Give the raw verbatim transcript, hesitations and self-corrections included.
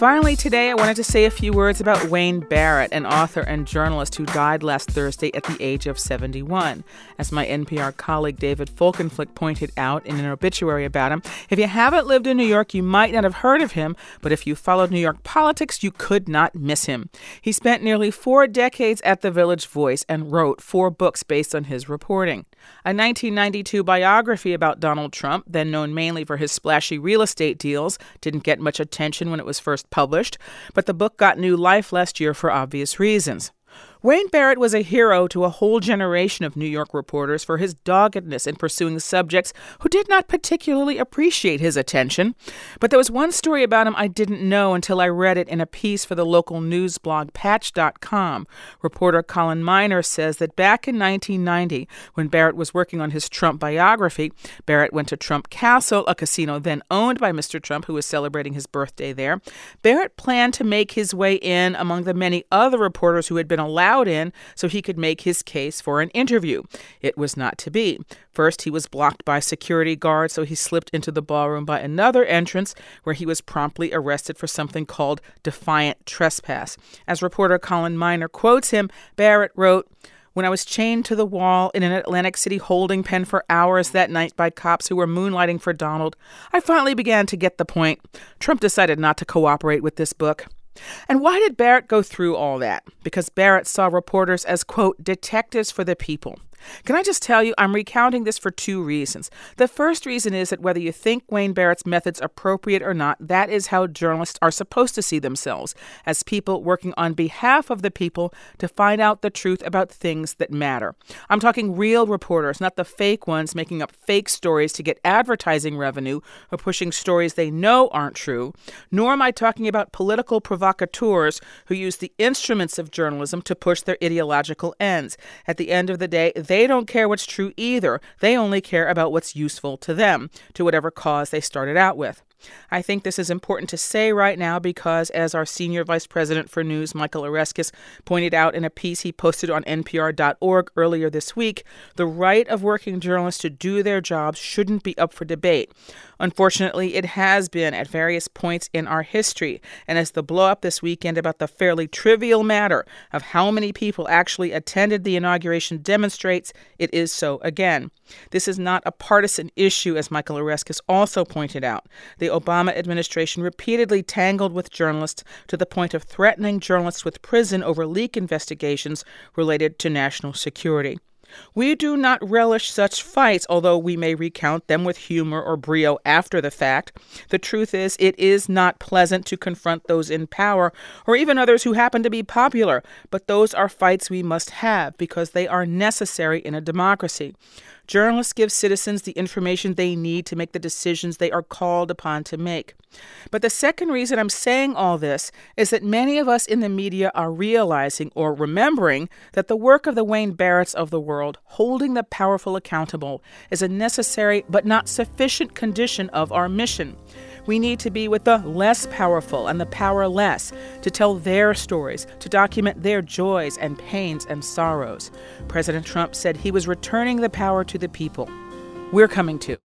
Finally, today, I wanted to say a few words about Wayne Barrett, an author and journalist who died last Thursday at the age of seventy-one. As my N P R colleague David Folkenflik pointed out in an obituary about him, if you haven't lived in New York, you might not have heard of him, but if you followed New York politics, you could not miss him. He spent nearly four decades at the Village Voice and wrote four books based on his reporting. A nineteen ninety-two biography about Donald Trump, then known mainly for his splashy real estate deals, didn't get much attention when it was first published, but the book got new life last year for obvious reasons. Wayne Barrett was a hero to a whole generation of New York reporters for his doggedness in pursuing subjects who did not particularly appreciate his attention. But there was one story about him I didn't know until I read it in a piece for the local news blog Patch dot com. Reporter Colin Miner says that back in nineteen ninety, when Barrett was working on his Trump biography, Barrett went to Trump Castle, a casino then owned by Mister Trump, who was celebrating his birthday there. Barrett planned to make his way in among the many other reporters who had been allowed in so he could make his case for an interview. It was not to be. First, he was blocked by security guards, so he slipped into the ballroom by another entrance where he was promptly arrested for something called defiant trespass. As reporter Colin Miner quotes him, Barrett wrote, "When I was chained to the wall in an Atlantic City holding pen for hours that night by cops who were moonlighting for Donald, I finally began to get the point. Trump decided not to cooperate with this book." And why did Barrett go through all that? Because Barrett saw reporters as, quote, detectives for the people. Can I just tell you, I'm recounting this for two reasons. The first reason is that whether you think Wayne Barrett's methods appropriate or not, that is how journalists are supposed to see themselves, as people working on behalf of the people to find out the truth about things that matter. I'm talking real reporters, not the fake ones making up fake stories to get advertising revenue or pushing stories they know aren't true. Nor am I talking about political provocateurs who use the instruments of journalism to push their ideological ends. At the end of the day, they don't care what's true either. They only care about what's useful to them, to whatever cause they started out with. I think this is important to say right now because, as our senior vice president for news, Michael Oreskes, pointed out in a piece he posted on N P R dot org earlier this week, the right of working journalists to do their jobs shouldn't be up for debate. Unfortunately, it has been at various points in our history, and as the blow-up this weekend about the fairly trivial matter of how many people actually attended the inauguration demonstrates, it is so again. This is not a partisan issue, as Michael Oreskes also pointed out. The Obama administration repeatedly tangled with journalists to the point of threatening journalists with prison over leak investigations related to national security. We do not relish such fights, although we may recount them with humor or brio after the fact. The truth is, it is not pleasant to confront those in power or even others who happen to be popular, but those are fights we must have because they are necessary in a democracy. Journalists give citizens the information they need to make the decisions they are called upon to make. But the second reason I'm saying all this is that many of us in the media are realizing or remembering that the work of the Wayne Barretts of the world, holding the powerful accountable, is a necessary but not sufficient condition of our mission. We need to be with the less powerful and the powerless, to tell their stories, to document their joys and pains and sorrows. President Trump said he was returning the power to the people. We're coming too.